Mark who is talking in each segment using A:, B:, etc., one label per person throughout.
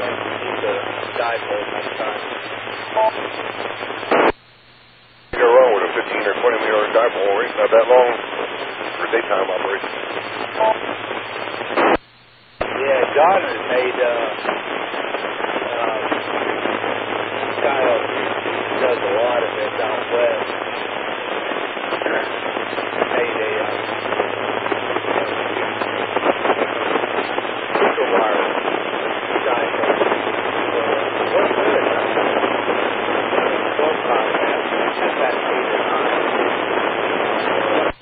A: use a dipole next time.
B: You're wrong with a 15 or 20 meter dipole rate, not that long for daytime operation.
A: Yeah, Goddard made Kyle does a lot of it out west. Made a super wire dipole. So what's good? One time at that 8 or 9.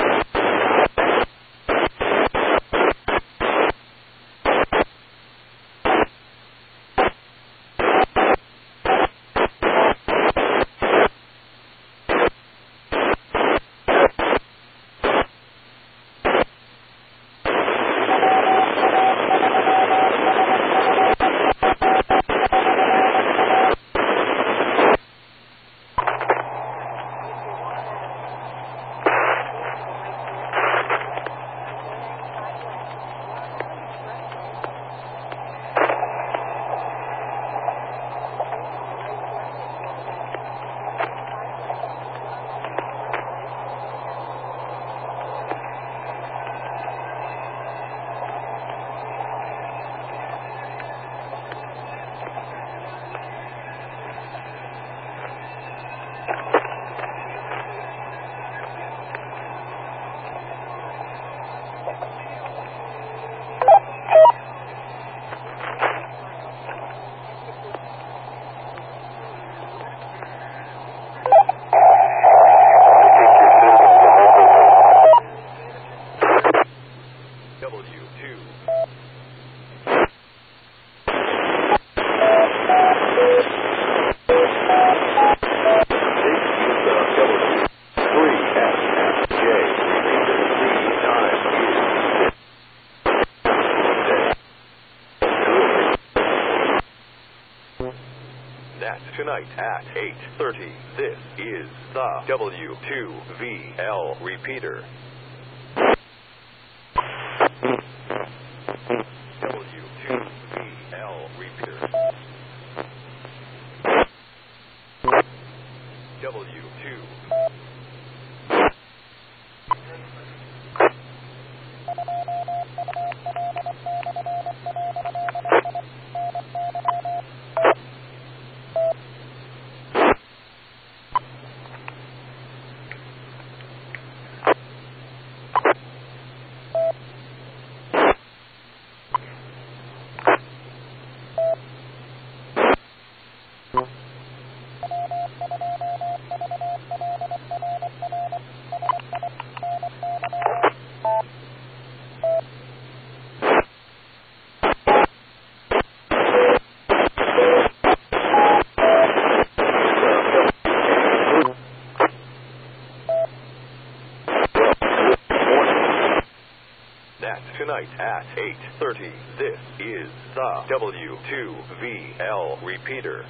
C: Tonight at 8:30, this is the W2VL repeater. W2VL repeater. W2. Tonight at 8:30, this is the W2VL repeater.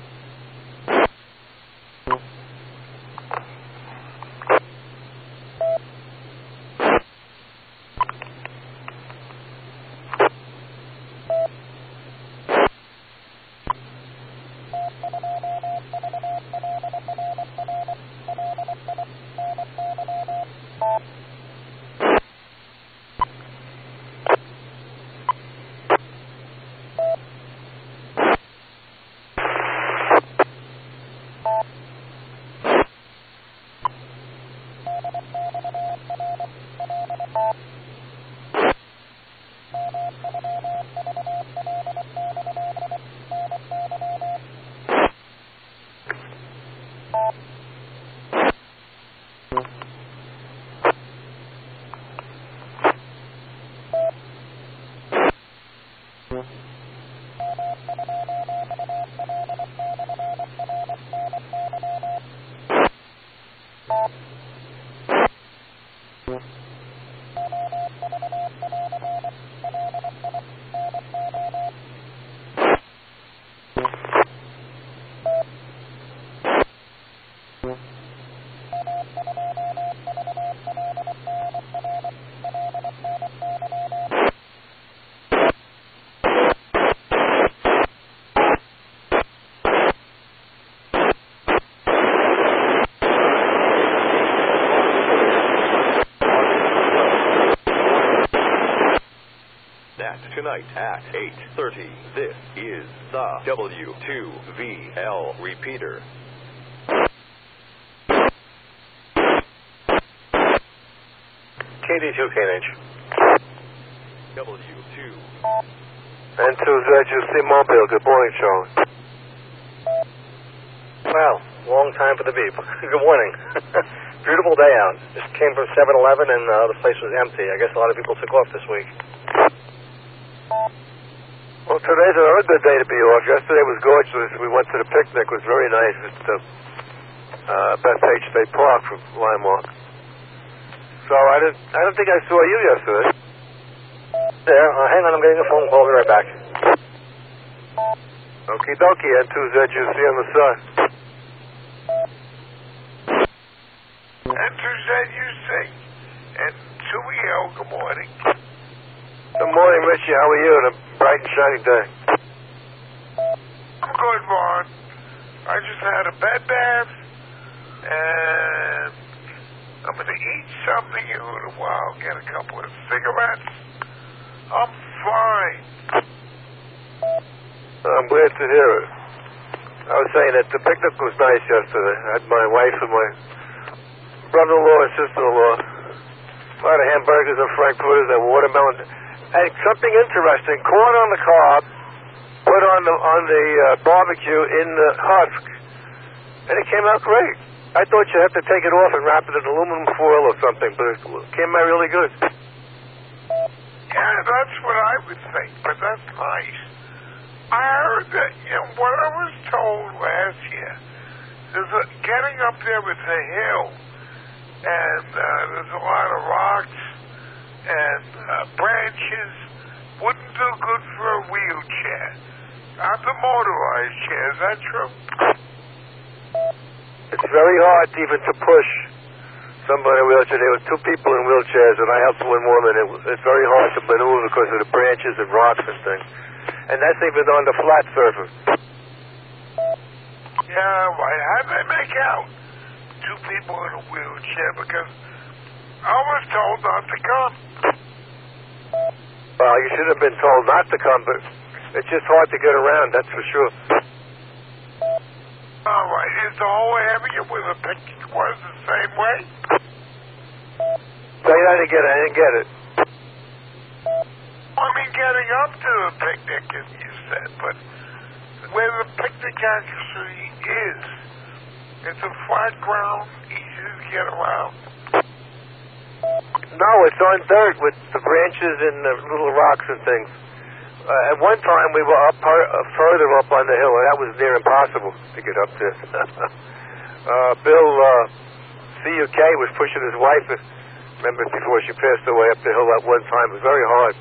C: Net tonight at 8:30. This is the W2VL repeater.
B: KD2 KNH.
C: W2.
B: N2ZUC Mobile. Good morning, Charlie.
A: Wow, long time for the beep. Good morning. Beautiful day out. Just came from 7-Eleven and the place was empty. I guess a lot of people took off this week.
B: Well, today's another good day to be off. Yesterday was gorgeous. We went to the picnic. It was very nice at Bethpage State Park from Limemark. So I don't think I saw you yesterday.
A: There, hang on, I'm getting a phone call. I'll be right back.
B: Okie dokie, N2ZUC on the side.
D: N2ZUC and 2EL, good morning.
B: Good morning, Richie. How are you on a bright and shiny day?
D: I'm good, Vaughn. I just had a bed bath, and I'm going to eat something in a little while, get a couple of cigarettes. I'm fine.
B: I'm glad to hear it. I was saying that the picnic was nice yesterday. I had my wife and my brother-in-law and sister-in-law. A lot of hamburgers and frankfurters and watermelon. And something interesting, corn on the cob, put on the barbecue in the husk, and it came out great. I thought you had to take it off and wrap it in aluminum foil or something, but it came out really good.
D: Yeah, that's what I would think, but that's nice. I heard that, what I was told last year is that getting up there with the hill, and there's a lot of rocks and branches, wouldn't do good for a wheelchair. Not the motorized chair, is that true?
B: It's very hard even to push somebody in a wheelchair. There were two people in wheelchairs, and I helped one woman. It's very hard to maneuver because of the branches and rocks and things. And that's even on the flat surface.
D: Yeah, right. How'd they make out? Two people in a wheelchair, because I was told not to come.
B: Well, you should have been told not to come, but it's just hard to get around, that's for sure.
D: All right. Is the whole area where the picnic was the same way?
B: Say that again. I didn't get it.
D: I mean, getting up to the picnic, as you said, but where the picnic actually is, it's a flat ground, easy to get around.
B: No, it's on dirt with the branches and the little rocks and things. At one time, we were up further up on the hill, and that was near impossible to get up there. Bill CUK was pushing his wife, remember, before she passed away up the hill at one time. It was very hard.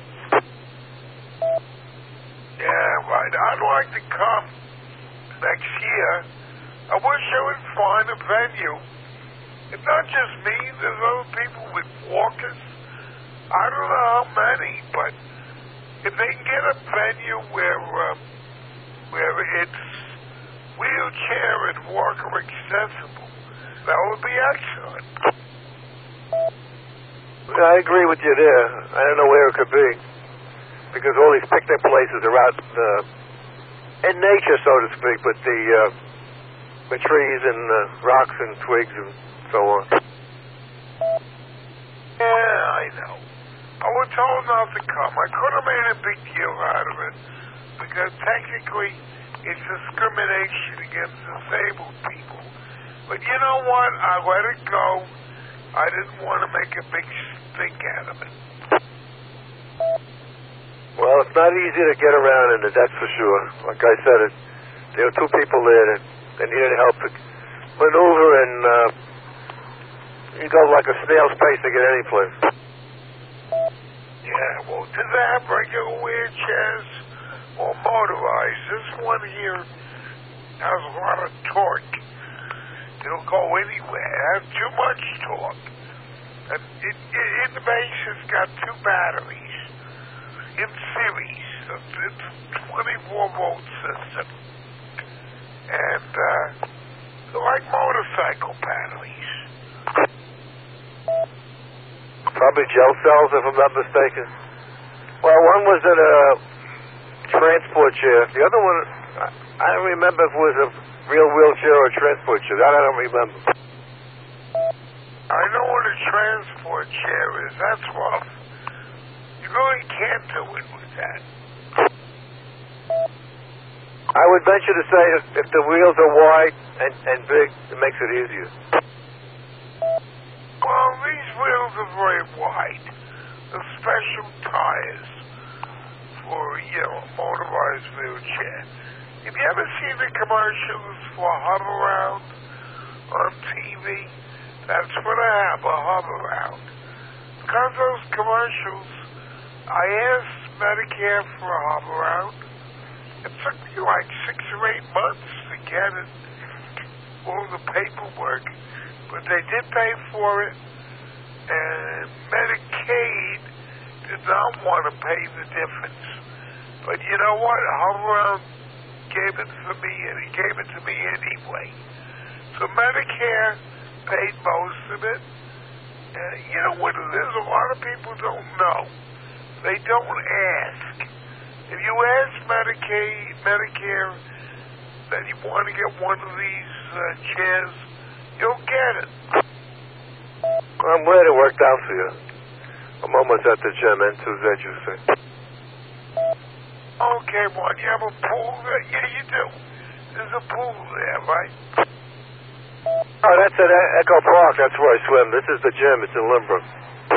D: Yeah, right. I'd like to come next year. I wish I would find a venue. It's not just me. There's other people with walkers. I don't know how many, but if they can get a venue where it's wheelchair and walker accessible, that would be excellent.
B: I agree with you there. I don't know where it could be, because all these picnic places are out in nature, so to speak, with the trees and rocks and twigs and so on.
D: Yeah, I know. I was told not to come. I could have made a big deal out of it, because technically it's discrimination against disabled people. But you know what? I let it go. I didn't want to make a big stink out of it.
B: Well, it's not easy to get around in it, that's for sure. Like I said, there were two people there that they needed help to maneuver, and you go like a snail's pace to get any place.
D: Yeah, well, do they have regular wheelchairs or motorized? This one here has a lot of torque. It'll go anywhere. It has too much torque. And in the base, it's got two batteries in series. It's a 24-volt system. And they're like motorcycle batteries.
B: Probably gel cells, if I'm not mistaken. Well, one was in a transport chair. The other one, I don't remember if it was a real wheelchair or a transport chair. That I don't remember.
D: I know what a transport chair is. That's rough. You really can't do it with that.
B: I would venture to say if the wheels are wide and big, it makes it easier.
D: Well, these wheels are very wide. The special tires for, a motorized wheelchair. Have you ever seen the commercials for Hoveround on TV? That's what I have, a Hoveround. Because of those commercials, I asked Medicare for a Hoveround. It took me like 6 or 8 months to get it, all the paperwork. But they did pay for it, and Medicaid did not want to pay the difference. But you know what? Hoveround gave it to me, and he gave it to me anyway. So Medicare paid most of it. You know what it is? A lot of people don't know. They don't ask. If you ask Medicare that you want to get one of these chairs, you'll get it.
B: I'm glad it worked out for you. I'm almost at the gym, N2Z, you say.
D: Okay, Juan, you have a pool there? Yeah, you do. There's a pool there, right?
B: Oh, that's at Echo Park. That's where I swim. This is the gym. It's in Lynbrook.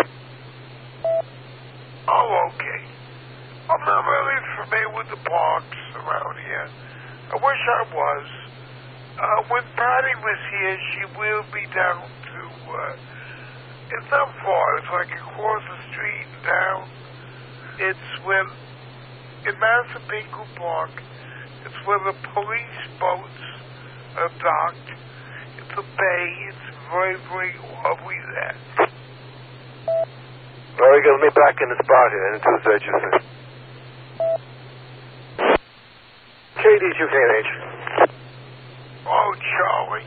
D: Oh, okay. I'm not really familiar with the parks around here. I wish I was. When Patty was here, she wheeled me down to, it's not far. It's like across the street and down. It's when, in Massapequa Park, it's where the police boats are docked. It's a bay. It's very, very lovely there.
B: Well, we got me back in the spot here, N2Z, you say. KD2KNH.
D: Oh, Charlie.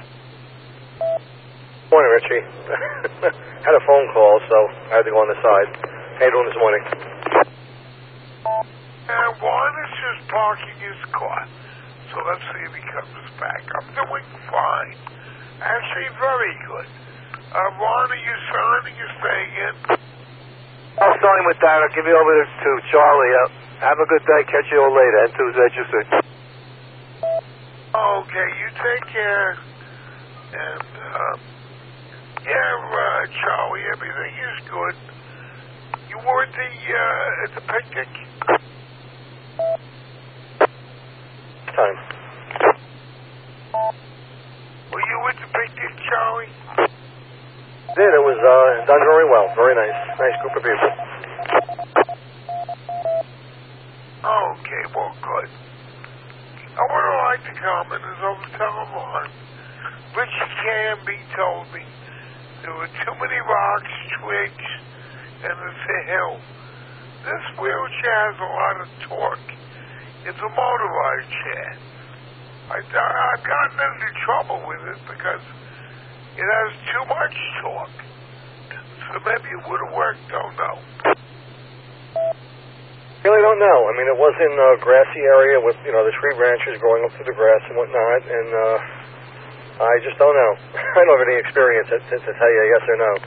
A: Morning, Richie. Had a phone call, so I had to go on the side. How you doing this morning?
D: And Juan is just parking his car. So let's see if he comes back. I'm doing fine. Actually, very good. Ron, are you signing or staying in?
B: I'll sign with that. I'll give you over to Charlie. Have a good day. Catch you all later. N2Z, you say.
D: Okay, you take care. And, Charlie, everything is good. You were at the picnic?
A: Time.
D: Were you at the picnic, Charlie?
A: Did. It was done very well. Very nice. Nice group of people.
D: Okay, well, good. I would have liked to comment as I was telling Ron. Richie Canby told me there were too many rocks, twigs, and it's a hill. This wheelchair has a lot of torque. It's a motorized chair. I've gotten into trouble with it because it has too much torque. So maybe it would have worked, don't know.
A: Really don't know. I mean, it was in a grassy area with, the tree branches growing up through the grass and whatnot, and I just don't know. I don't have any experience to tell you yes or no.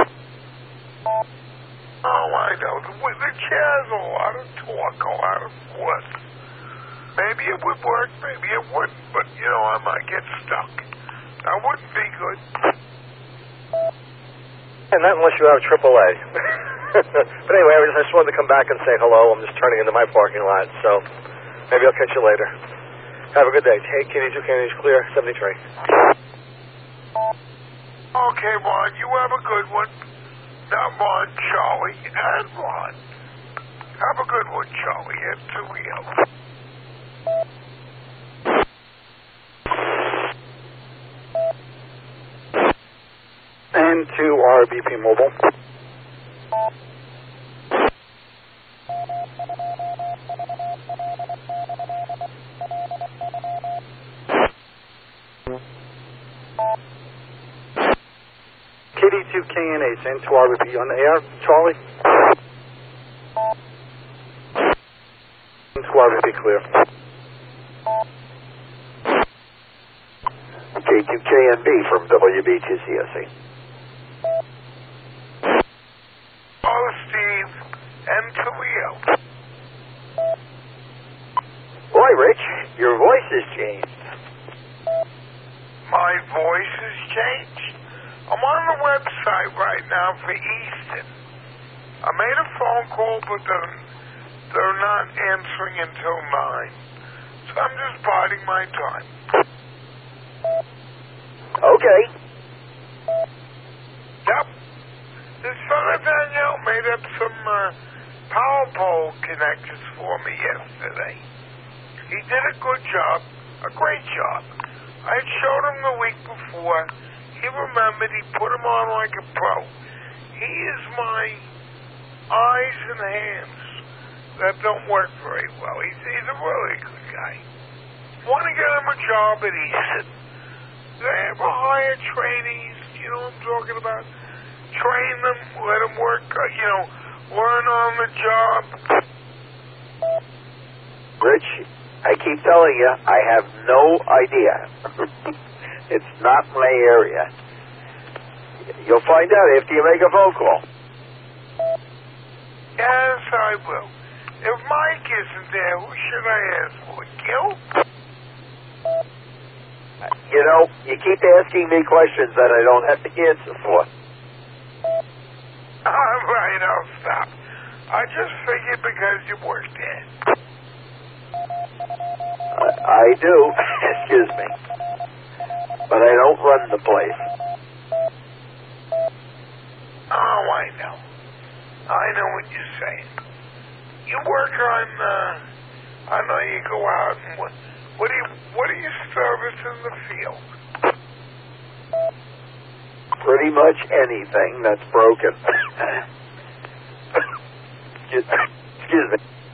D: Oh, I know. The chair has a lot of torque, a lot of force. Maybe it would work, maybe it wouldn't, but, I might get stuck. That wouldn't be good.
A: And not unless you have AAA. But anyway, I just wanted to come back and say hello. I'm just turning into my parking lot, so maybe I'll catch you later. Have a good day. Take KD2KNH clear, 73.
D: Okay, Ron, you have a good one. Not Ron, Charlie, and Ron. Have a good one, Charlie, and to you.
E: And to RBP Mobile. KD2KNH and to RBP on the air, Charlie. RVP clear.
B: K2KNB from WBTCSC.
D: Oh, Steve. M2EO.
B: Boy, Rich, your voice has changed.
D: My voice has changed. I'm on the website right now for Easton. I made a phone call, but they're not answering until 9. So I'm just biding my time.
B: Okay.
D: Yep. This fella Danielle made up some power pole connectors for me yesterday. He did a good job, a great job. I had showed him the week before. He remembered, he put them on like a pro. He is my eyes and hands that don't work very well. He's a really good guy. Want to get him a job at Easton. They ever hire trainees, you know what I'm talking about? Train them, let them work, learn on the job.
B: Rich, I keep telling you, I have no idea. It's not my area. You'll find out after you make a phone call.
D: Yes, I will. If Mike isn't there, who should I ask for? Gil?
B: You know, you keep asking me questions that I don't have the answer for.
D: All right, I'll stop. I just figured because you work there.
B: I do, excuse me. But I don't run the place.
D: Oh, I know. I know what you're saying. You work on, I know you go out and what do you service in the field?
B: Pretty much anything that's broken. Excuse me.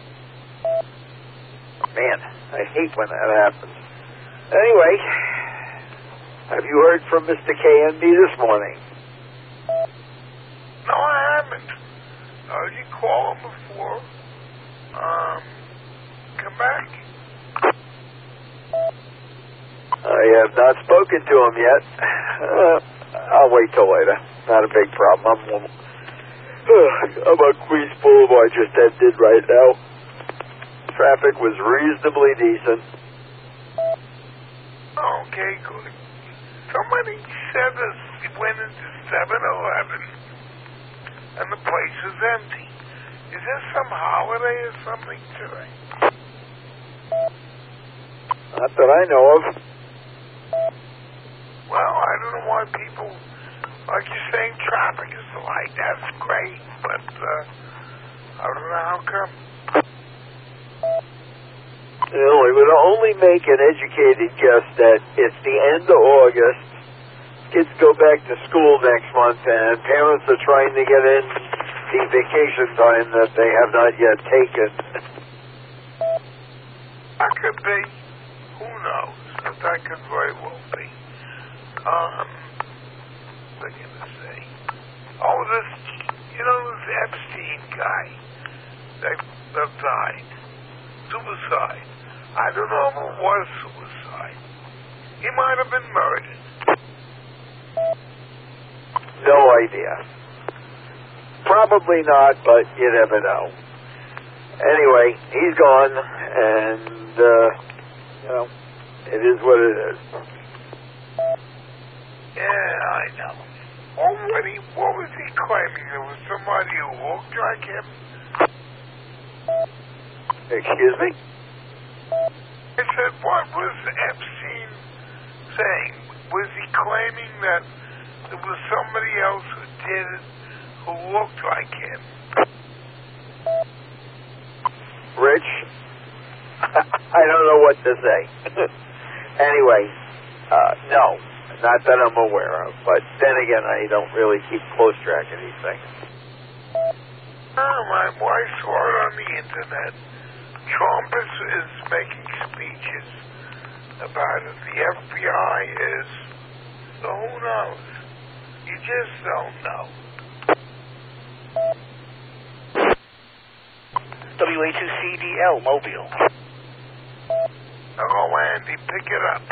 B: Man, I hate when that happens. Anyway, have you heard from Mr. KNB this morning?
D: No, I haven't. Did you call him before? Come back?
B: I have not spoken to him yet. I'll wait till later. Not a big problem. I'm on Queens Boulevard, just ended right now. Traffic was reasonably decent.
D: Okay, good. Somebody said this went into 7-Eleven and the place is empty. Is there some holiday or something today?
B: Not that I know of.
D: Well, I don't know why people, like you're saying, traffic is light. That's great, but I don't know how come.
B: You know, I would only make an educated guess that it's the end of August. Kids go back to school next month, and parents are trying to get in the vacation time that they have not yet taken.
D: That could be. Who knows? That could very well be. What am I going to say? Oh, this Epstein guy that died. Suicide. I don't know if it was suicide. He might have been murdered.
B: No idea. Probably not, but you never know. Anyway, he's gone, and, it is what it is.
D: Yeah, I know. What was he claiming? There was somebody who looked like him?
B: Excuse me?
D: I said, what was Epstein saying? Was he claiming that there was somebody else who did it who looked like him?
B: Rich, I don't know what to say. Anyway, no, not that I'm aware of. But then again, I don't really keep close track of these things.
D: Oh, my wife saw it on the internet. Trump is making speeches about it. The FBI is. So who knows? You just don't know.
F: WA2CDL, Mobile.
D: Hello, Andy. Pick it up.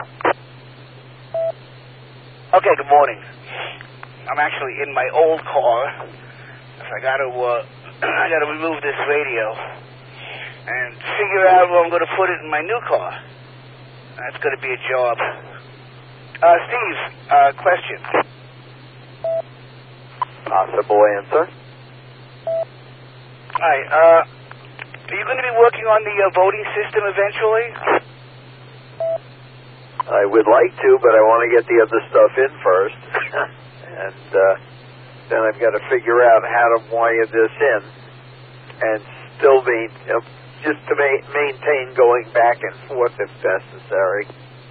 F: Okay, good morning. I'm actually in my old car. I gotta remove this radio and figure out where I'm gonna put it in my new car. That's gonna be a job. Steve, question.
E: Possible answer.
F: Hi, are you gonna be working on the voting system eventually?
E: I would like to, but I want to get the other stuff in first. And then I've got to figure out how to wire this in and still be, just to maintain going back and forth if necessary.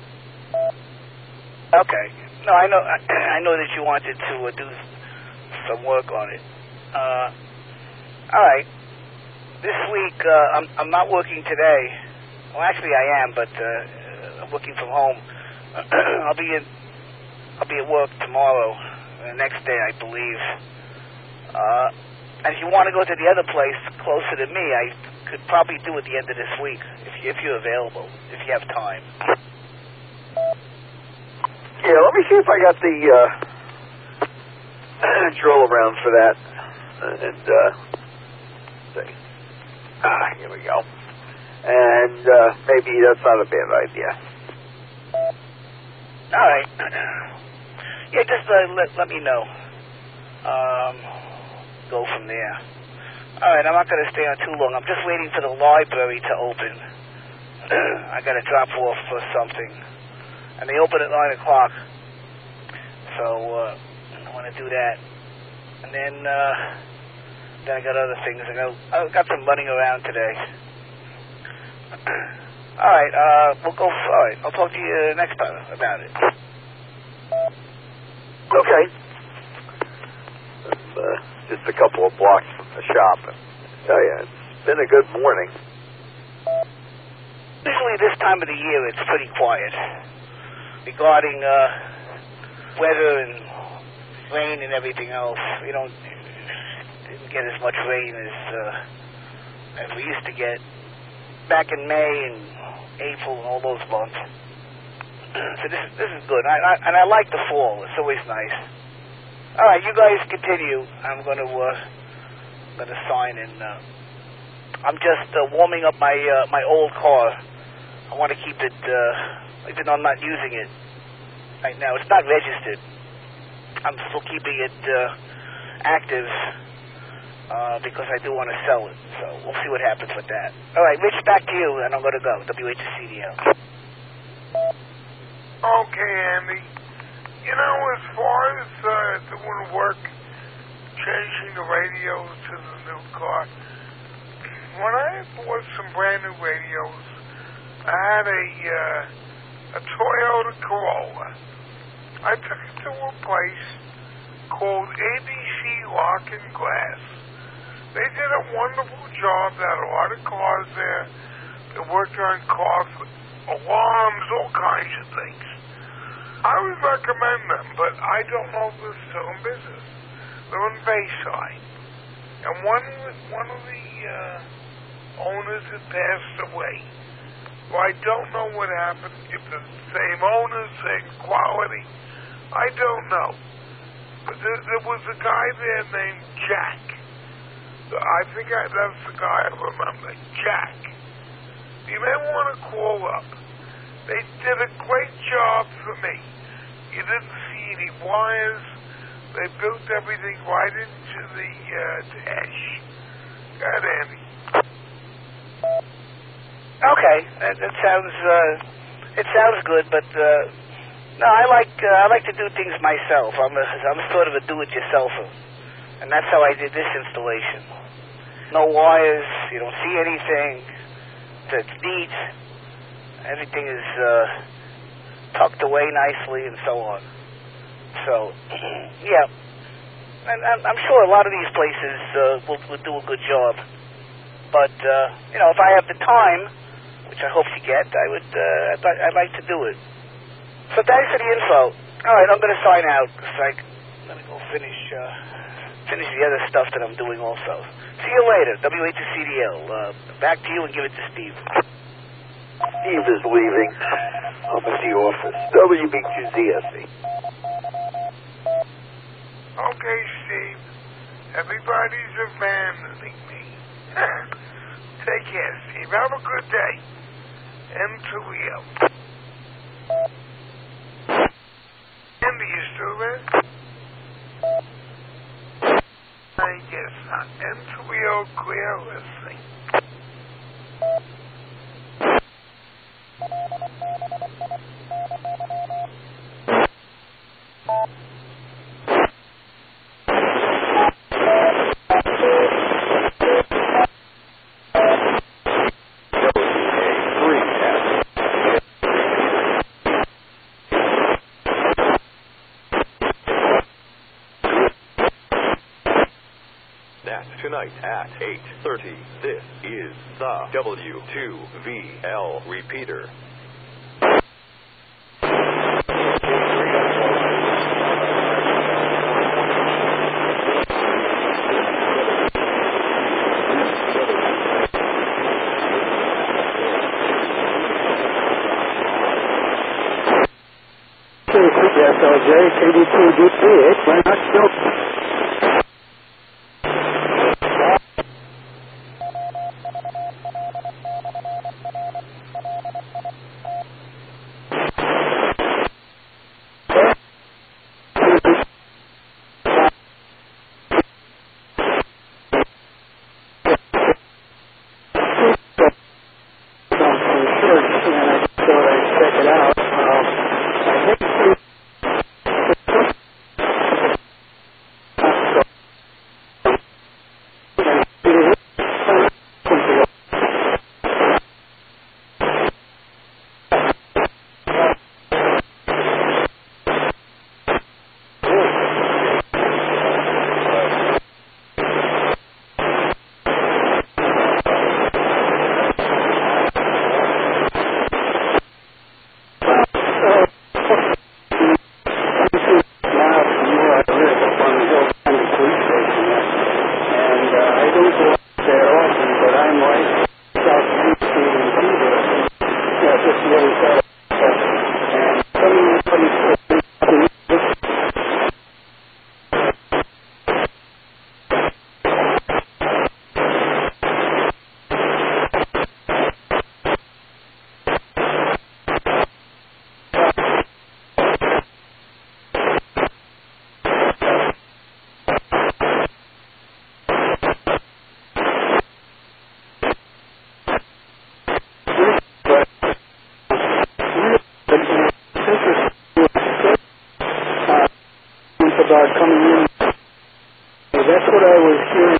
F: Okay. No, I know that you wanted to do some work on it. All right. This week, I'm not working today. Well, actually, I am, but I'm working from home. I'll be at work tomorrow. The next day, I believe. And if you want to go to the other place closer to me, I could probably do it the end of this week if you're available, if you have time.
E: Yeah, let me see if I got the drill around for that. And see. Here we go. And maybe that's not a bad idea.
F: All right. Yeah, just let me know. Go from there. All right, I'm not going to stay on too long. I'm just waiting for the library to open. I got to drop off for something. And they open at 9 o'clock. So I want to do that. And then I got other things. I got some running around today. All right, we'll go. All right, I'll talk to you next time about it.
E: Okay. Just a couple of blocks from the shop. And I tell you, it's been a good morning.
F: Usually this time of the year, it's pretty quiet regarding weather and rain and everything else. We didn't get as much rain as we used to get back in May and April and all those months. So this is good. I like the fall. It's always nice. All right, you guys continue. I'm going to sign in. I'm just warming up my old car. I want to keep it, even though I'm not using it right now. It's not registered. I'm still keeping it active because I do want to sell it. So we'll see what happens with that. All right, Rich, back to you, and I'm going to go. WHCDL.
D: Okay, Andy. You know, as far as doing work, changing the radios to the new car, when I bought some brand new radios, I had a Toyota Corolla. I took it to a place called ABC Lock and Glass. They did a wonderful job. They had a lot of cars there. They worked on cars, alarms, all kinds of things. I would recommend them, but I don't know if they're still in business. They're in Bayside. And one of the owners had passed away. Well, I don't know what happened. If they're the same owners, same quality, I don't know. But there was a guy there named Jack. I think that's the guy I remember, Jack. You may want to call up. They did a great job for me. You didn't see any wires. They built everything right into the dash. Go ahead, Andy.
F: Okay, that sounds good, but no, I like to do things myself. I'm sort of a do-it-yourselfer, and that's how I did this installation. No wires. You don't see anything. It's neat. Everything is tucked away nicely and so on. So, yeah. And I'm sure a lot of these places will do a good job. But, if I have the time, which I hope to get, I'd like to do it. So thanks for the info. All right, I'm going to sign out. Let me go finish finish the other stuff that I'm doing also. See you later, WHCDL. Back to you and give it to Steve.
E: Steve is leaving. I'm at the office. WBQZSE.
D: Okay, Steve. Everybody's abandoning me. Take care, Steve. Have a good day. M2EO. Andy, you still there? I guess not. M2EO clear listening.
C: Tonight at 8:30, this is the W2VL repeater.
G: SLJ, KD2DPH, why not still? About coming in. That's what I was hearing.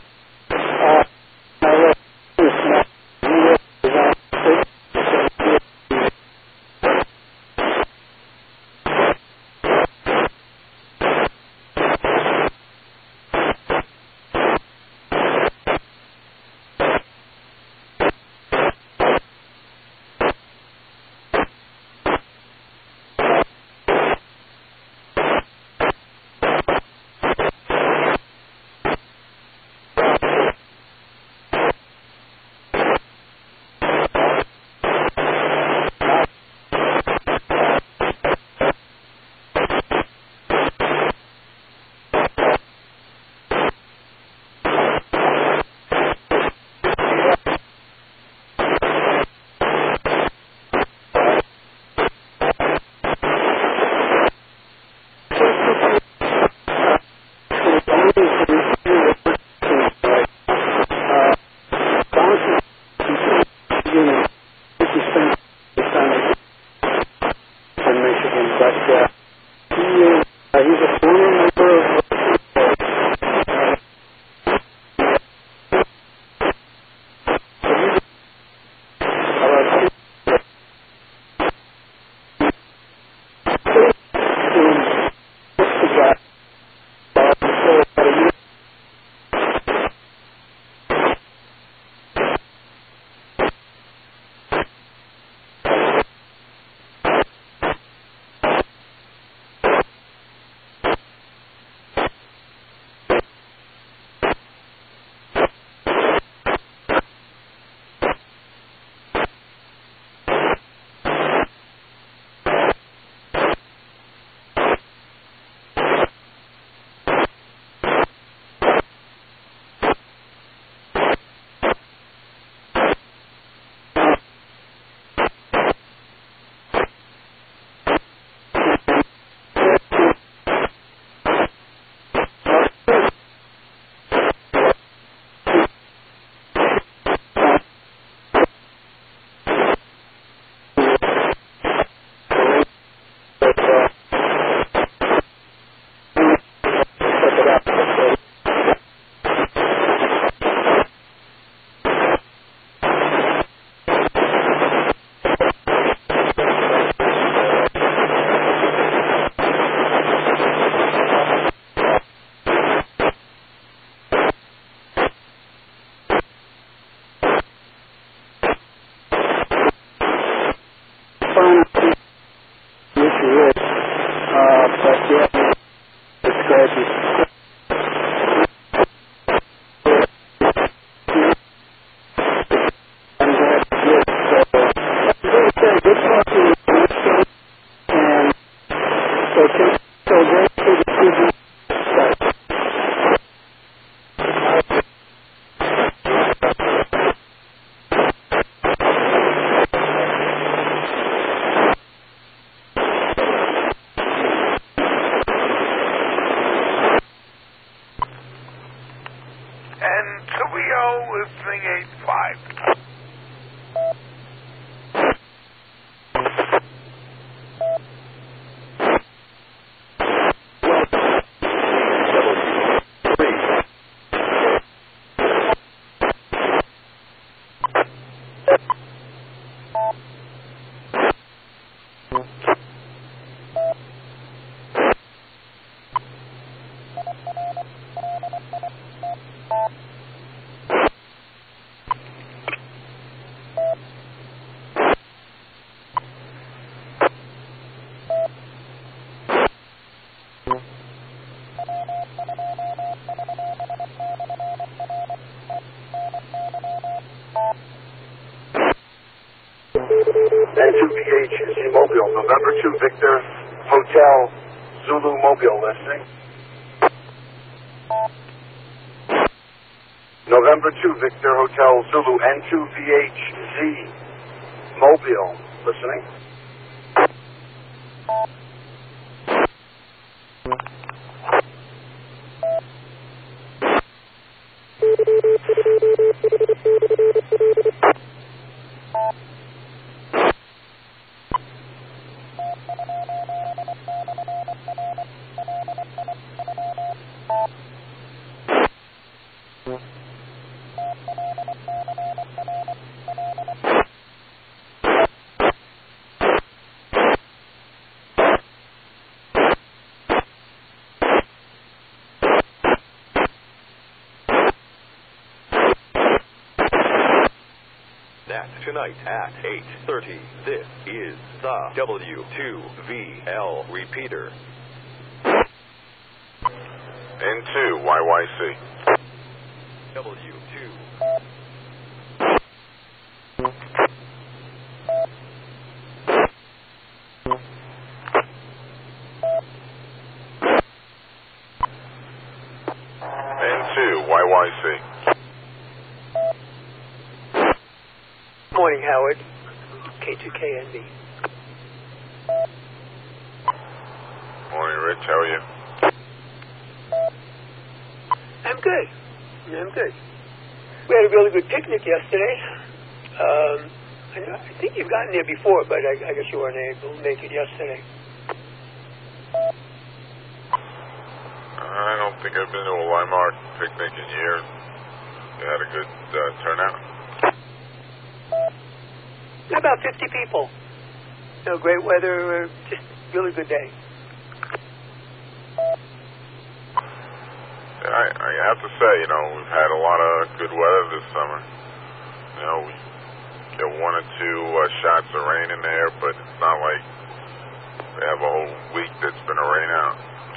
H: N2VHZ Mobile, November 2 Victor Hotel Zulu Mobile listening. November 2 Victor Hotel Zulu N2VHZ Mobile listening.
C: Tonight at 8:30, this is the W2VL repeater.
I: N2 YYC.
C: W2.
I: N2 YYC.
G: Morning, Howard. K2KNB.
I: Morning, Rich. How are you?
G: I'm good. We had a really good picnic yesterday. I think you've gotten there before, but I guess you weren't able to make it yesterday.
I: I don't think I've been to a Limemark picnic in years. We had a good turnout.
G: About 50 people. Great weather, just really good day.
I: I have to say, we've had a lot of good weather this summer. We get one or two shots of rain in there, but it's not like we have a whole week that's been a rain out.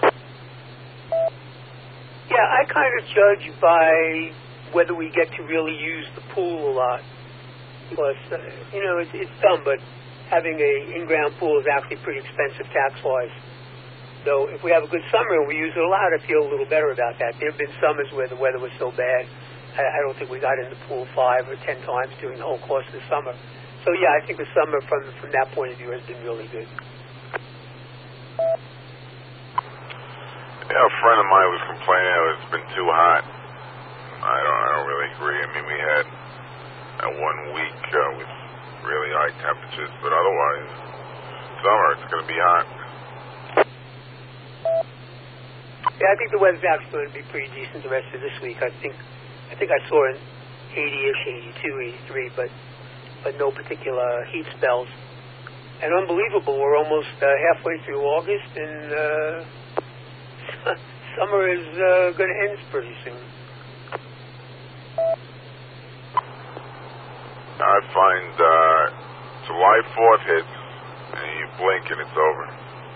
G: Yeah, I kind of judge by whether we get to really use the pool a lot. Because, it's dumb, but having a in-ground pool is actually pretty expensive tax-wise. So if we have a good summer and we use it a lot, I feel a little better about that. There have been summers where the weather was so bad, I don't think we got in the pool 5 or 10 times during the whole course of the summer. So, yeah, I think the summer from that point of view has been really good.
I: Yeah, a friend of mine was complaining it's been too hot. I don't really agree. I mean, we had one week with really high temperatures, but otherwise, summer, it's going to be hot.
G: Yeah, I think the weather's actually going to be pretty decent the rest of this week. I think I saw an 80-ish, 82, 83, but no particular heat spells. And unbelievable, we're almost halfway through August, and summer is going to end pretty soon.
I: I find July 4th hits, and you blink and it's over.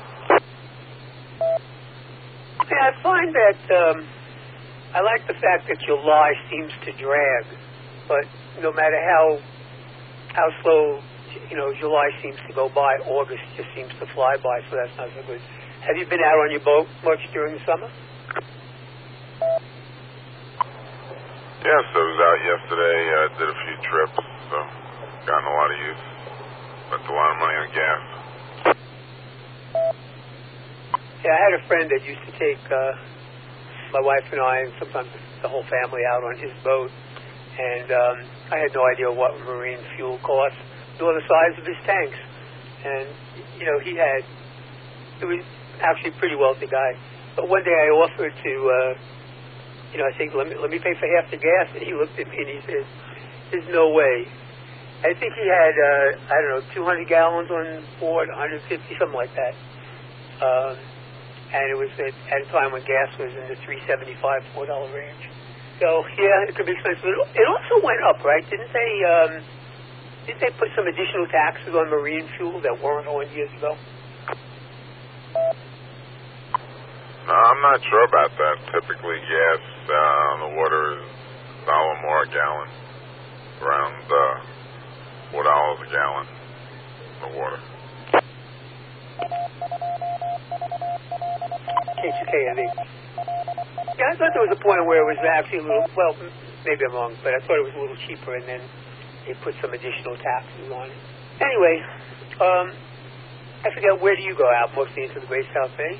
G: Yeah, I find that I like the fact that July seems to drag, but no matter how slow, July seems to go by, August just seems to fly by, so that's not so good. Have you been out on your boat much during the summer?
I: Yes, I was out yesterday, did a few trips, so gotten a lot of use. Spent a lot of money on gas.
G: Yeah, I had a friend that used to take my wife and I, and sometimes the whole family, out on his boat, and I had no idea what marine fuel costs, nor the size of his tanks. And, he was actually a pretty wealthy guy. But one day I offered to, I think, let me pay for half the gas, and he looked at me and he said, there's no way. I think he had, 200 gallons on board, 150, something like that. And it was at a time when gas was in the $3.75, $4 range. So, yeah, it could be expensive. It also went up, right? Didn't they put some additional taxes on marine fuel that weren't on years ago?
I: No, I'm not sure about that. Typically, gas on the water is $1 more a gallon, around $4 a gallon. the water.
G: K2KME. Yeah, I thought there was a point where it was actually a little, well, maybe I'm wrong, but I thought it was a little cheaper, and then they put some additional taxes on it. Anyway, I forget, where do you go out? Mostly into the Great South Bay?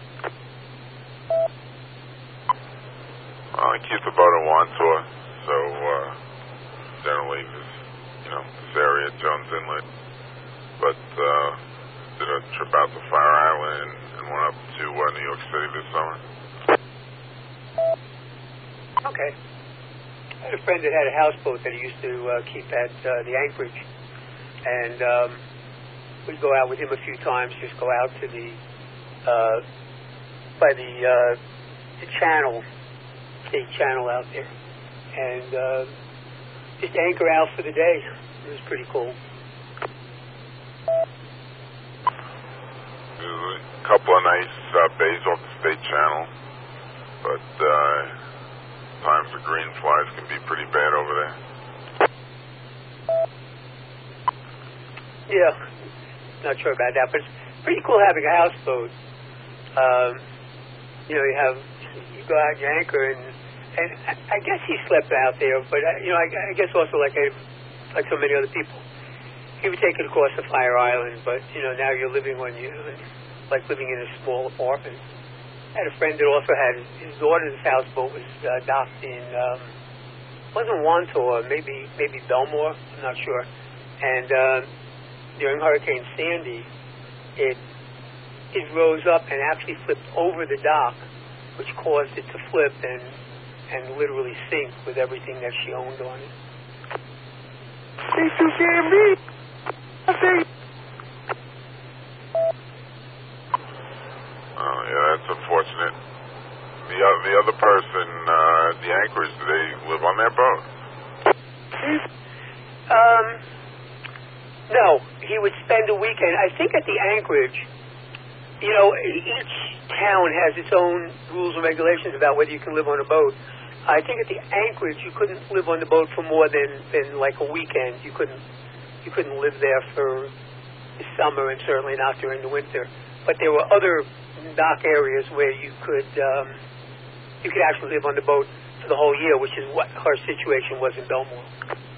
I: I keep the boat in Wantor, so generally this area, Jones Inlet. But did a trip out to Fire Island and went up to New York City this summer.
G: Okay. I had a friend that had a houseboat that he used to keep at the Anchorage, and we'd go out with him a few times, just go out to the by the channel, state channel out there, and just anchor out for the day. It was pretty cool.
I: There's a couple of nice bays off the state channel, but times the green flies can be pretty bad over there.
G: Yeah, not sure about that, but it's pretty cool having a houseboat. You go out and you anchor, and I guess he slept out there, but I guess also like so many other people, he would take it across the Fire Island. But now you're living like living in a small apartment. I had a friend that also had his daughter's houseboat was docked in wasn't Wantor, maybe Belmore, I'm not sure. And during Hurricane Sandy, it rose up and actually flipped over the dock, which caused it to flip and literally sink with everything that she owned on it.
I: Oh, yeah, that's unfortunate. The other person, the Anchorage, do they live on their boat?
G: No, he would spend a weekend. I think at the Anchorage, each town has its own rules and regulations about whether you can live on a boat. I think at the Anchorage, you couldn't live on the boat for more than like a weekend. You couldn't live there for the summer, and certainly not during the winter. But there were other dock areas where you could actually live on the boat for the whole year, which is what her situation was in Belmore.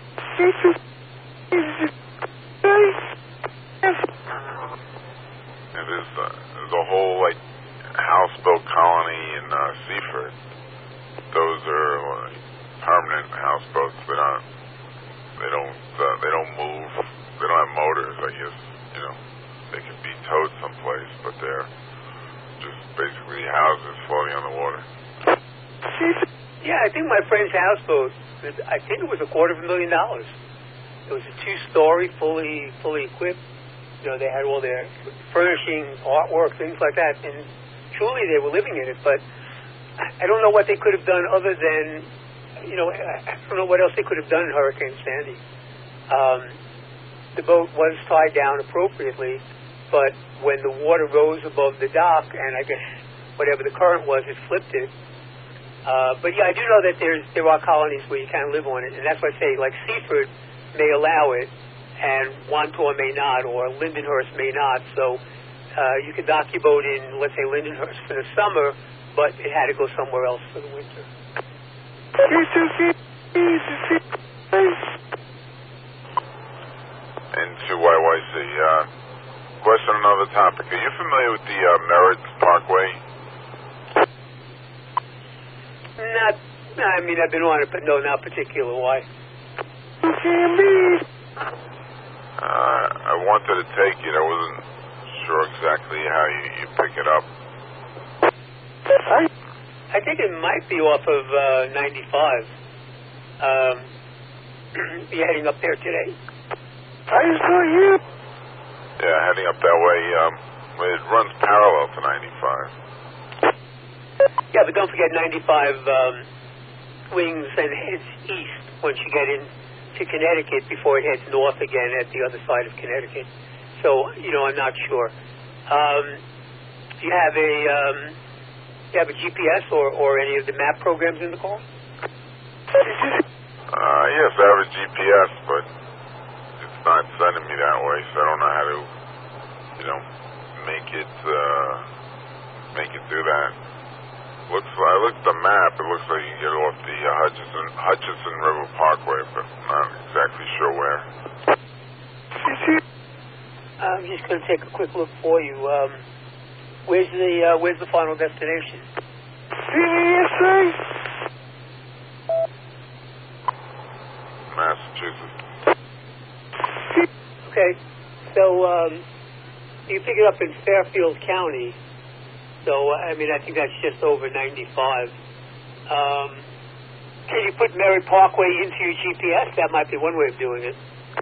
I: And there's a whole houseboat colony in Seaford. Those are permanent houseboats. They don't move. They don't have motors. I guess they can be towed someplace, but they're just basically houses floating on the water.
G: Yeah, I think my friend's houseboat, I think it was $250,000. It was a 2-story, fully equipped. They had all their furnishings, artwork, things like that, and truly they were living in it. But I don't know what they could have done other than, I don't know what else they could have done in Hurricane Sandy. The boat was tied down appropriately, but when the water rose above the dock, and I guess whatever the current was, it flipped it. But yeah, I do know that there are colonies where you can live on it, and that's why I say, like, Seaford may allow it, and Wantor may not, or Lindenhurst may not. So you could dock your boat in, let's say, Lindenhurst for the summer, but it had to go somewhere else for the winter.
I: And to YYC, question on another topic. Are you familiar with the Merritt Parkway?
G: I've been on it, but no, not particular. Why?
I: I wanted to take it. I wasn't sure exactly how you pick it up.
G: I think it might be off of 95. Be heading up there today.
I: I saw you. Yeah, heading up that way. It runs parallel to 95.
G: Yeah, but don't forget 95 swings and heads east once you get into Connecticut before it heads north again at the other side of Connecticut. So, I'm not sure. Do you have a GPS or any of the map programs in the car?
I: Yes, I have a GPS, but it's not set letting me that way, so I don't know how to, you know, make it do that. I looked at the map. It looks like you can get off the Hutchinson River Parkway, but I'm not exactly sure where.
G: I'm just going to take a quick look for you. Where's the final destination?
I: Massachusetts.
G: Okay, so you pick it up in Fairfield County. So, I mean, I think that's just over 95. Can you put Merritt Parkway into your GPS? That might be one way of doing it.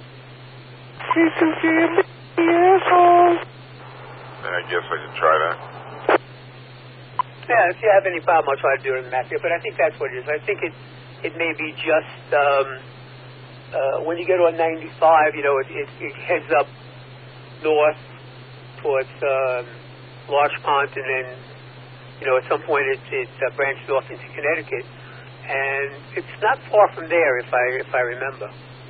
I: I guess I can try that.
G: Yeah, if you have any problem, I'll try to do it on the map here. But I think that's what it is. I think it may be just when you get on 95, you know, it heads up north towards Larchmont, and then, you know, at some point it branches off into Connecticut, and it's not far from there, if I remember.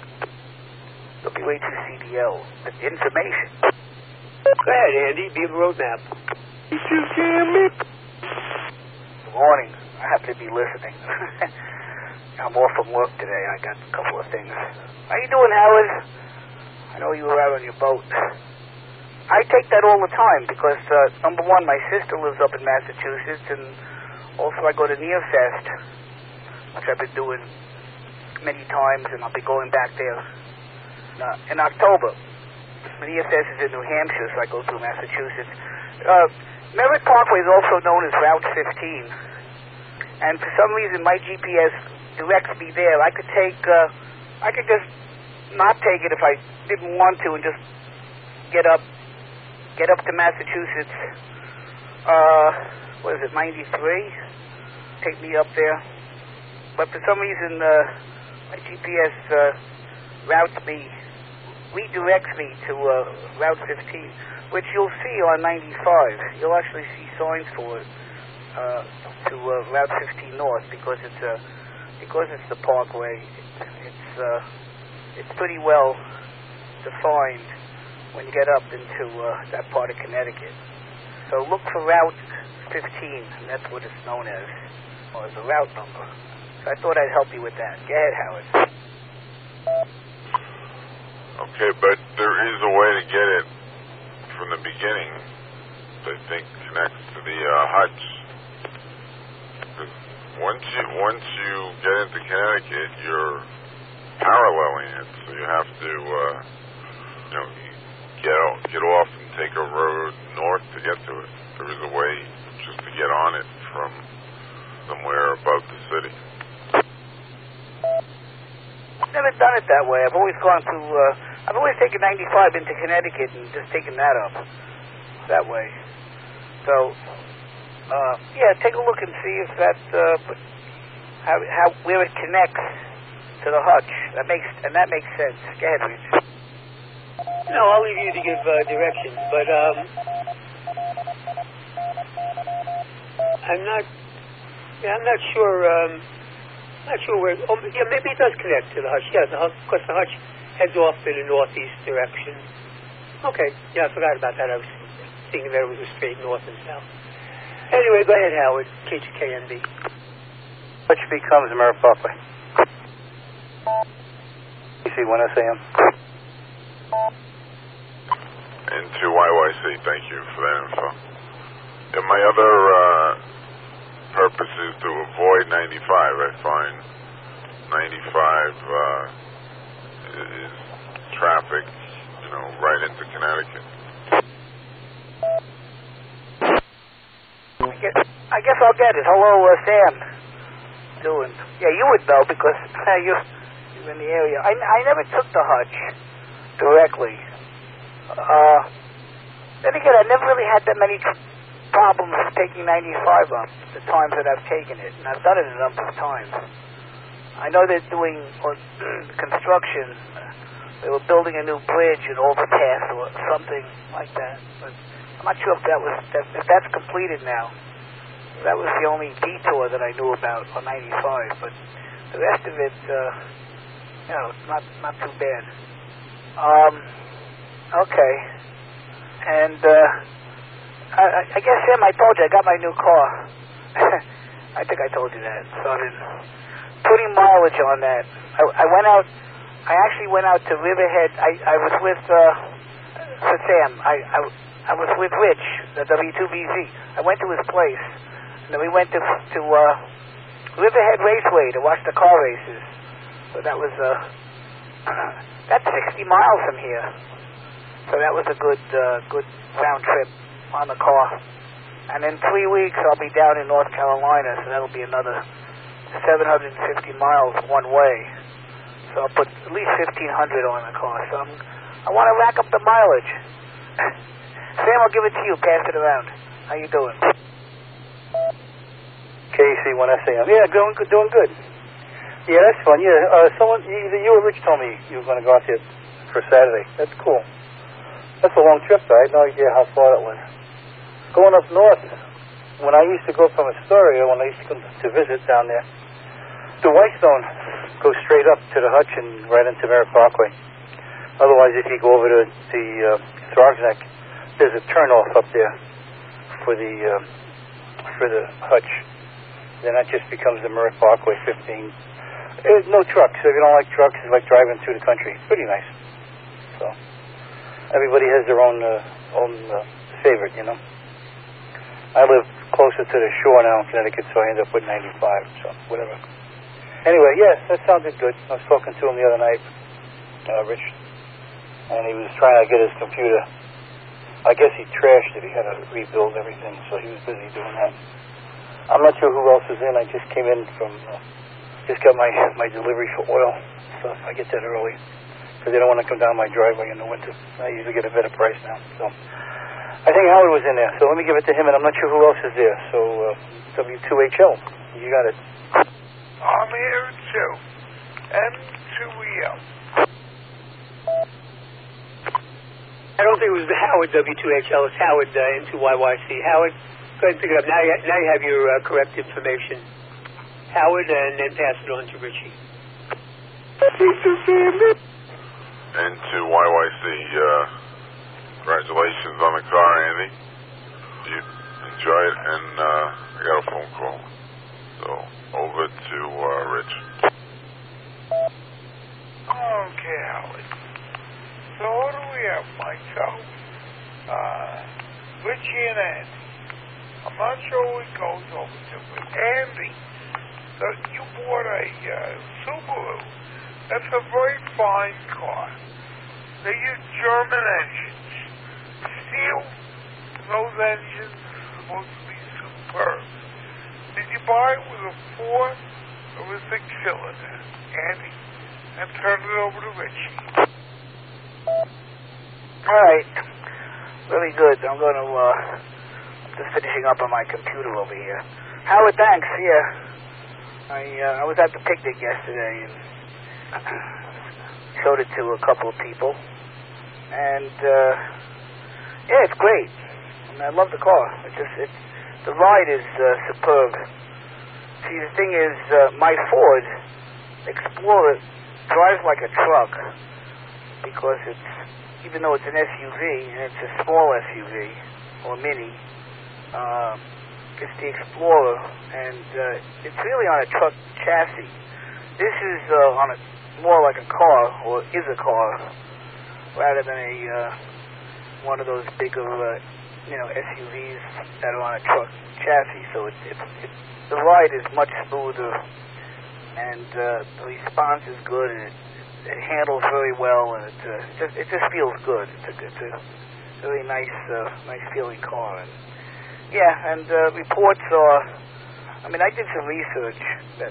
F: WH2CDL information.
G: Go ahead, Andy. Be the road map.
F: Good morning. I happen to be listening. I'm off from work today. I got a couple of things. How you doing, Howard? I know you were out on your boat. I take that all the time because, number one, my sister lives up in Massachusetts, and also I go to Nearfest, which I've been doing many times, and I'll be going back there in October. Nearfest is in New Hampshire, so I go through Massachusetts. Merritt Parkway is also known as Route 15, and for some reason my GPS directs me there. I could just not take it if I didn't want to, and just get up to Massachusetts, what is it, 93? Take me up there. But for some reason, my GPS redirects me to Route 15, which you'll see on 95. You'll actually see signs for it, to Route 15 North, because it's the Parkway. It's pretty well defined when you get up into that part of Connecticut. So look for Route 15, and that's what it's known as, or the route number. So I thought I'd help you with that. Go ahead, Howard.
I: Okay, but there is a way to get it from the beginning that I think connects to the Hutch. Because once you get into Connecticut, you're paralleling it, so you have to, you know, get off and take a road north to get to it. There is a way just to get on it from somewhere above the city.
F: I've never done it that way. I've always gone through, I've always taken 95 into Connecticut and just taken that up that way. So, yeah, take a look and see if that, where it connects to the Hutch. That makes sense. Go ahead, Rich.
G: No, I'll leave you to give directions, but I'm not sure. Not sure where. Oh, yeah, maybe it does connect to the Hutch. Yeah, because the Hutch heads off in a northeast direction. Okay, yeah, I forgot about that. I was thinking that it was a straight north and south. Anyway, go ahead, Howard. KGKNB.
J: Hutch becomes Merritt Parkway. PC 1 SAM.
I: Into YYC, thank you for that info. And my other purpose is to avoid 95. I find 95 is traffic, you know, right into Connecticut.
F: I guess I'll get it. Hello, Sam. Doing? Yeah, you would know because you're in the area. I never took the Hutch directly. Then again, I never really had that many problems taking 95 up the times that I've taken it, and I've done it a number of times. I know they're doing construction. They were building a new bridge in Overpass or something like that, but I'm not sure if that's completed now. That was the only detour that I knew about on 95, but the rest of it, you know, it's not too bad. Okay. And, I guess, Sam, I told you I got my new car. I think I told you that. So I've been putting mileage on that. I actually went out to Riverhead. I was with, for Sam. I was with Rich, the W2BZ. I went to his place. And then we went to Riverhead Raceway to watch the car races. So that was, that's 60 miles from here. So that was a good round trip on the car. And in 3 weeks, I'll be down in North Carolina, so that'll be another 750 miles one way. So I'll put at least 1,500 on the car. So I want to rack up the mileage. Sam, I'll give it to you. Pass it around. How you doing?
J: KC1SAM. Yeah, doing good. Yeah, that's fun. Yeah, someone, either you or Rich told me you were going to go out there for Saturday. That's cool. That's a long trip, though. I had no idea how far it was. Going up north, when I used to go from Astoria, when I used to come to visit down there, the Whitestone goes straight up to the Hutch and right into Merritt Parkway. Otherwise, if you go over to the Throgs Neck, there's a turnoff up there for the Hutch. Then that just becomes the Merritt Parkway 15. There's no trucks. So if you don't like trucks, it's like driving through the country. It's pretty nice. So everybody has their own favorite, you know. I live closer to the shore now in Connecticut, so I end up with 95, so whatever. Anyway, yeah, that sounded good. I was talking to him the other night, Rich, and he was trying to get his computer. I guess he trashed it. He had to rebuild everything, so he was busy doing that. I'm not sure who else is in. I just came in from, just got my delivery for oil stuff. I get that early because they don't want to come down my driveway in the winter. I usually get a better price now, so I think Howard was in there, so let me give it to him, and I'm not sure who else is there. So, W2HL, you got it.
D: I'm here too. M2EL.
G: I don't think it was the Howard W2HL. It's Howard M2YYC. Howard, go ahead and pick it up. Now you have your correct information. Howard, and then pass it on to Richie.
I: N2YYC, congratulations on the car, Andy. You enjoy it, and I got a phone call. So, over to Rich.
D: Okay, Howard. So what do we have? Myself, Richie, and Andy. I'm not sure who it goes over to, but Andy, so you bought a Subaru. That's a very fine car. They use German engines. Steel, those engines are supposed to be superb. Did you buy it with a 4 or a 6-cylinder, Andy? And turn it over to Richie.
F: All right. Really good. I'm going to, just finishing up on my computer over here. Howard, thanks. Yeah. I was at the picnic yesterday and showed it to a couple of people. And, yeah, it's great. And I love the car. The ride is superb. See, the thing is, my Ford Explorer drives like a truck because even though it's an SUV, and it's a small SUV, or mini, it's the Explorer, and it's really on a truck chassis. This is more like a car, or is a car, rather than one of those bigger, SUVs that are on a truck chassis. So the ride is much smoother, and the response is good, and it handles very well, and it just feels good. It's a very nice feeling car. And yeah, and reports are, I did some research that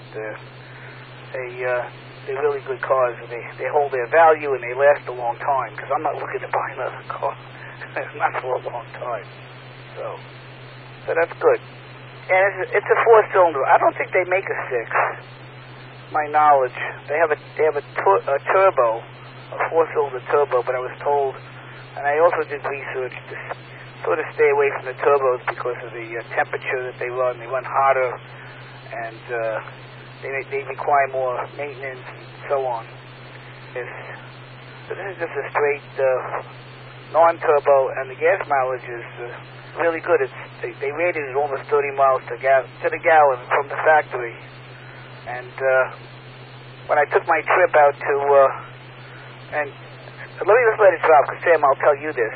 F: they're really good cars, and they hold their value, and they last a long time, because I'm not looking to buy another car. Not for a long time. So that's good. And it's a 4-cylinder. I don't think they make a 6. My knowledge, they have a turbo, a 4-cylinder turbo. But I was told, and I also did research to sort of stay away from the turbos because of the temperature that they run. They run hotter, and they require more maintenance and so on. So this is just a straight non-turbo, and the gas mileage is really good. They rated it almost 30 miles to the gallon from the factory. And when I took my trip out to, and let me just let it drop, because Sam, I'll tell you this.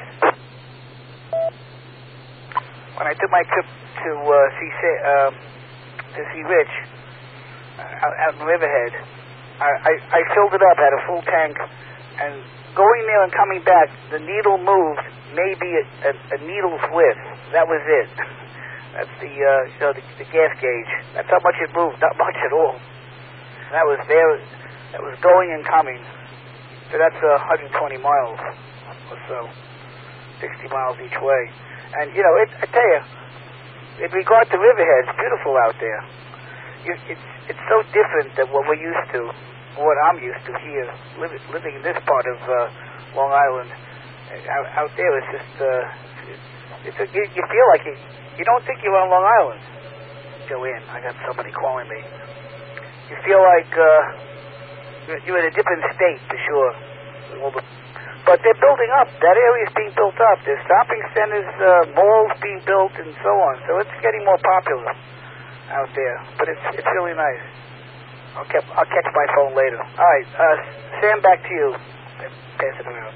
F: When I took my trip to see Rich out in Riverhead, I filled it up, had a full tank, and going there and coming back, the needle moved maybe a needle's width. That was it. That's the gas gauge. That's how much it moved. Not much at all. And that was there. That was going and coming. So that's 120 miles or so, 60 miles each way. And I tell you, in regard to Riverhead, it's beautiful out there. It's so different than what we're used to, what I'm used to here, living in this part of Long Island. Out there, it's just you feel like you don't think you're on Long Island. Joanne, I got somebody calling me. You feel like you're in a different state, for sure. But they're building up. That area is being built up. There's shopping centers, malls being built, and so on. So it's getting more popular out there. But it's really nice. I'll catch my phone later. All right, Sam, back to you. Pass it around.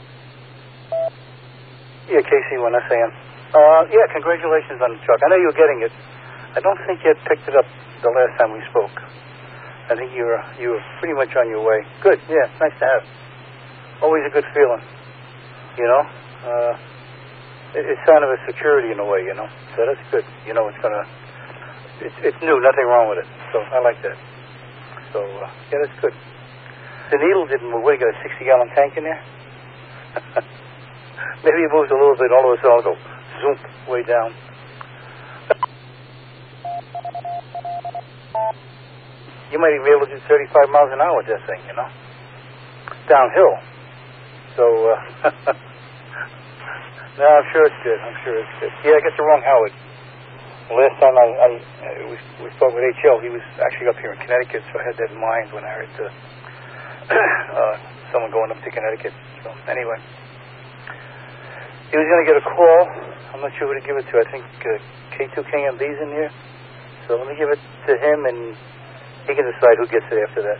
J: Yeah, Casey, when I Sam. Yeah, congratulations on the truck. I know you were getting it. I don't think you had picked it up the last time we spoke. I think you were pretty much on your way. Good, yeah, nice to have. Always a good feeling, It's kind of a security in a way, So that's good. It's new, nothing wrong with it. So I like that. So, yeah, that's good. The needle didn't move. What, you got a 60-gallon tank in there? Maybe it moves a little bit, all of a sudden it'll go zoom way down. You might even be able to do 35 miles an hour with that thing, Downhill. So, no, I'm sure it's good. Yeah, I got the wrong Howard. The last time we spoke with H.L., he was actually up here in Connecticut, so I had that in mind when I heard someone going up to Connecticut. So, anyway. He was going to get a call. I'm not sure who to give it to. I think K2KMB's in here. So let me give it to him, and he can decide who gets it after that.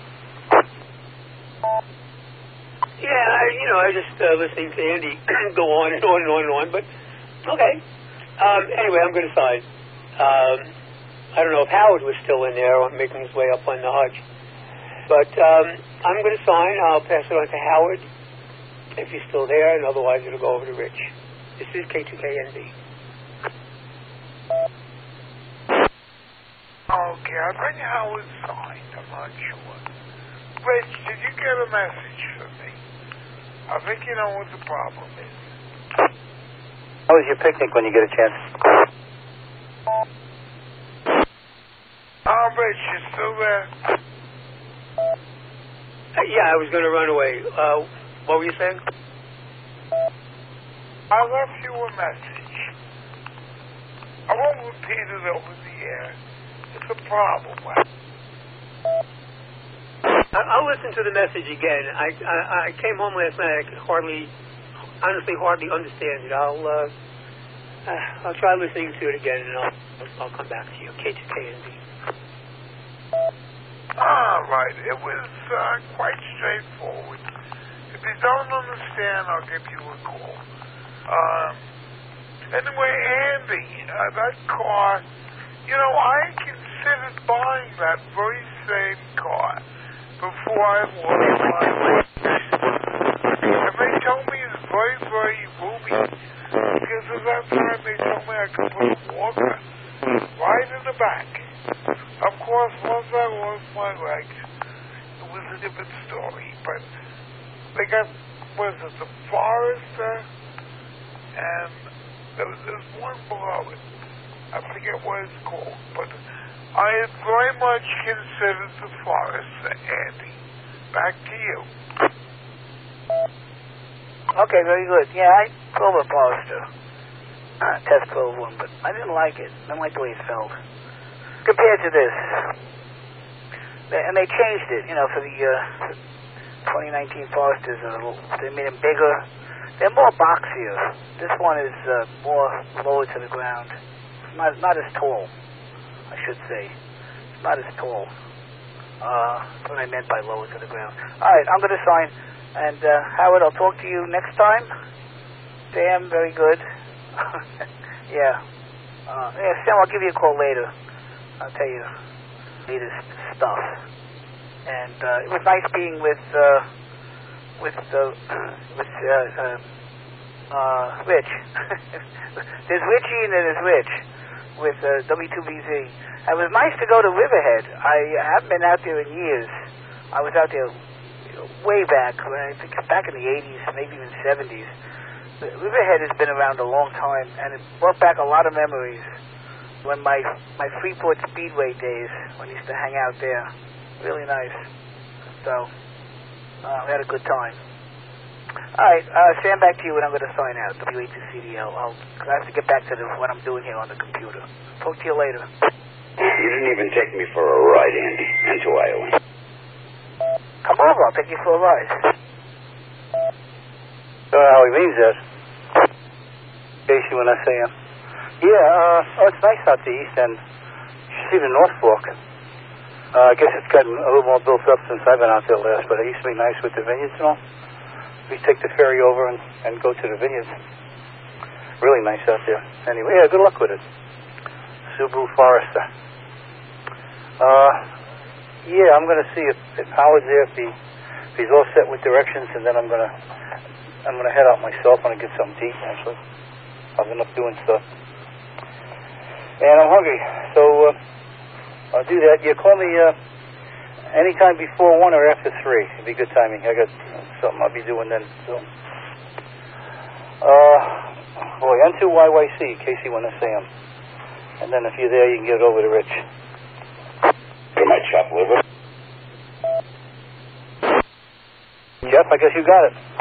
G: Yeah, I just listening to Andy go on and on and on and on, but okay. Anyway, I'm going to sign. I don't know if Howard was still in there or making his way up on the hutch, but I'm going to sign. I'll pass it on to Howard if he's still there, and otherwise it'll go over to Rich. This is K2KNB.
D: Okay, I think Howard signed. I'm not sure. Rich, did you get a message from me? I think you know what the problem is.
J: How was your picnic when you get a chance?
D: Rich, you still there?
G: Yeah, I was going to run away. What were you saying?
D: I left you a message. I won't repeat it over the air. It's a problem.
G: I'll listen to the message again. I came home last night. I could honestly hardly understand it. I'll try listening to it again, and I'll come back to you. K2KNB.
D: All right. It was quite straightforward. If you don't understand, I'll give you a call. Anyway, Andy, that car, I considered buying that very same car before I lost my legs. And they told me it's very, very roomy, because at that time they told me I could put a walker right in the back. Of course, once I lost my legs, it was a different story, but they got, the Forester, and there's one below it. I forget what it's called, but I had very much considered the Forester, Andy. Back to you.
F: Okay, very good. Yeah, I drove a Forester. Test drove one, but I didn't like it. I didn't like the way it felt. Compared to this. And they changed it, for the 2019 Foresters. They made them bigger. They're more boxier. This one is more lower to the ground. Not as tall, I should say. Not as tall. That's what I meant by lower to the ground. All right, I'm going to sign. And Howard, I'll talk to you next time. Sam, very good. Yeah. Sam, I'll give you a call later. I'll tell you latest stuff. And it was nice being with Rich. There's Richie and there's Rich with W2BZ. It was nice to go to Riverhead. I haven't been out there in years. I was out there way back, I think back in the 80s, maybe even 70s. Riverhead has been around a long time, and it brought back a lot of memories when my Freeport Speedway days, when I used to hang out there. Really nice. So, we had a good time. All right, Sam, back to you, and I'm going to sign out, W82CDL. I have to get back to what I'm doing here on the computer. Talk to you later.
K: You didn't even take me for a ride, Andy, into Iowa.
F: Come over, I'll take you for a ride.
J: How he means that. Casey, when I say him. Yeah, it's nice out the east end. You should see the North Fork. I guess it's gotten a little more built up since I've been out there last, but it used to be nice with the vineyards and all. We take the ferry over and go to the vineyards. Really nice out there. Anyway, yeah, good luck with it. Subaru Forester. Yeah, I'm going to see if Howard's there, if he's all set with directions, and then I'm going to head out myself. I'm going to get something to eat, actually. I've been up doing stuff. And I'm hungry, so I'll do that. You call me anytime before 1 or after 3. It'd be good timing. I got something I'll be doing then. So, boy, N2YYC, Casey when I say him. And then if you're there, you can get it over to Rich.
K: For my chopped liver.
J: Jeff, I guess you got it.